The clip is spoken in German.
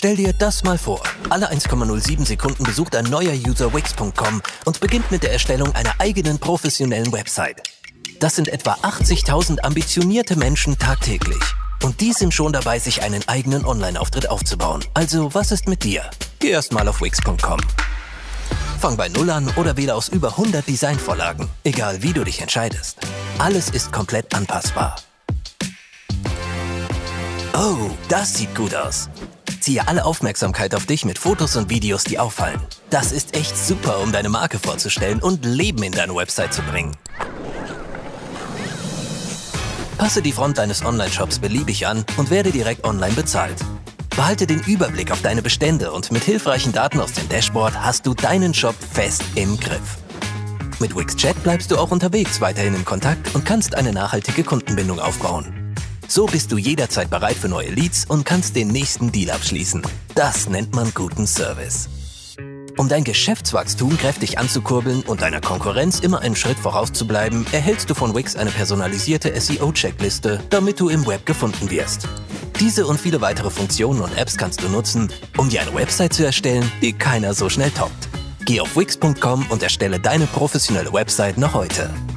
Stell dir das mal vor. Alle 1,07 Sekunden besucht ein neuer User Wix.com und beginnt mit der Erstellung einer eigenen professionellen Website. Das sind etwa 80.000 ambitionierte Menschen tagtäglich. Und die sind schon dabei, sich einen eigenen Online-Auftritt aufzubauen. Also, was ist mit dir? Geh erst mal auf Wix.com. Fang bei Null an oder wähle aus über 100 Designvorlagen. Egal, wie du dich entscheidest. Alles ist komplett anpassbar. Oh, das sieht gut aus. Ziehe alle Aufmerksamkeit auf dich mit Fotos und Videos, die auffallen. Das ist echt super, um deine Marke vorzustellen und Leben in deine Website zu bringen. Passe die Front deines Online-Shops beliebig an und werde direkt online bezahlt. Behalte den Überblick auf deine Bestände und mit hilfreichen Daten aus dem Dashboard hast du deinen Shop fest im Griff. Mit Wix Chat bleibst du auch unterwegs weiterhin in Kontakt und kannst eine nachhaltige Kundenbindung aufbauen. So bist du jederzeit bereit für neue Leads und kannst den nächsten Deal abschließen. Das nennt man guten Service. Um dein Geschäftswachstum kräftig anzukurbeln und deiner Konkurrenz immer einen Schritt vorauszubleiben, erhältst du von Wix eine personalisierte SEO-Checkliste, damit du im Web gefunden wirst. Diese und viele weitere Funktionen und Apps kannst du nutzen, um dir eine Website zu erstellen, die keiner so schnell toppt. Geh auf Wix.com und erstelle deine professionelle Website noch heute.